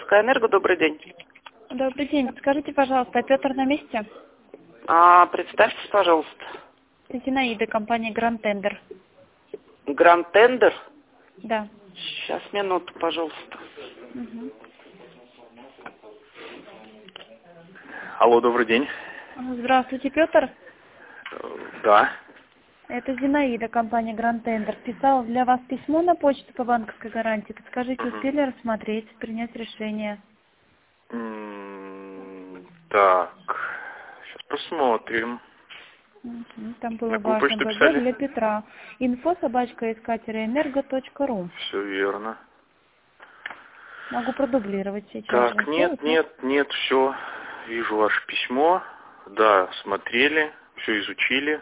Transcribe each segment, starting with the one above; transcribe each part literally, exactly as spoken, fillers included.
Банковская Энерго, добрый день. Добрый день. Скажите, пожалуйста, Петр на месте? А, представьтесь, пожалуйста. Зинаида, компания Grand Tender. Grand Tender? Да. Сейчас, минуту, пожалуйста. Угу. Алло, добрый день. Здравствуйте, Петр. Да. Это Зинаида, компания Grand Tender. Писала для вас письмо на почту по банковской гарантии. Подскажите, Угу. успели рассмотреть, принять решение? М, Так, сейчас посмотрим. Угу. Там было На какую важно почту БГ писали? для Петра. Инфо собачка энерго точка ру. Все верно. Могу продублировать сейчас Так, же. нет, Сделать, нет, нет, все. Вижу ваше письмо. Да, смотрели, все изучили.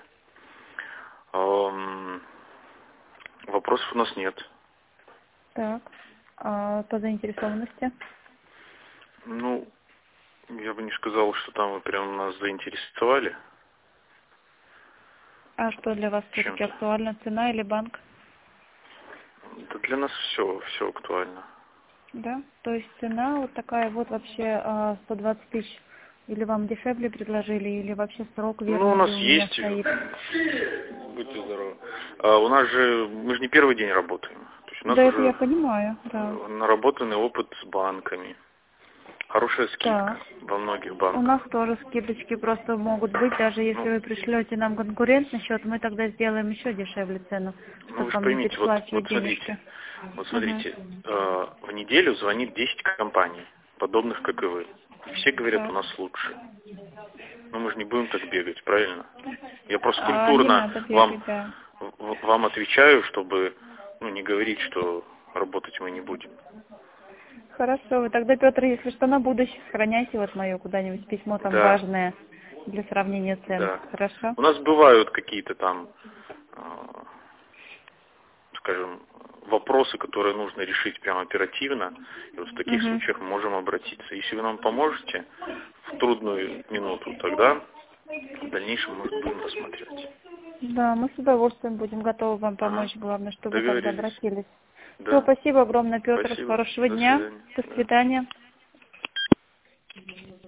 Эм, Вопросов у нас нет. Так. А по заинтересованности? Ну, я бы не сказал, что там вы прям нас заинтересовали. А что для вас все-таки Чем-то. актуально? Цена или банк? Да для нас все, все актуально. Да? То есть цена вот такая вот вообще а, сто двадцать тысяч. Или вам дешевле предложили, или вообще срок Ну, верный у нас у меня есть. стоит? Будьте здоровы. А у нас же, мы же не первый день работаем. То есть у нас Да, это я уже понимаю, да. наработанный опыт с банками. Хорошая скидка Так. во многих У банках. нас тоже скидочки просто могут быть, даже если Ну, вы пришлете нам конкурентный счет, мы тогда сделаем еще дешевле цену, ну чтобы вы же вам не поймите, вот, переплачивать вот денежки. смотрите, вот Угу. смотрите, э, в неделю звонит десять компаний, подобных как и вы. И все говорят, у Так. нас лучше. Но мы же не будем так бегать, правильно? Я просто А, не культурно надо вам, бегать, да. в- вам отвечаю, чтобы ну, не говорить, что работать мы не будем. Хорошо, вы тогда, Петр, если что, на будущее сохраняйте вот мое куда-нибудь письмо там Да, важное для сравнения цен. да. Хорошо? У нас бывают какие-то там, э, скажем, вопросы, которые нужно решить прямо оперативно. И вот в таких Угу. случаях мы можем обратиться. Если вы нам поможете в трудную минуту, тогда в дальнейшем мы будем рассматривать. Да, мы с удовольствием будем готовы вам Ага. помочь. Главное, чтобы вы тогда Договорились. обратились. Все, Да. спасибо огромное, Петр. Спасибо. Хорошего До дня. свидания. До Да. свидания.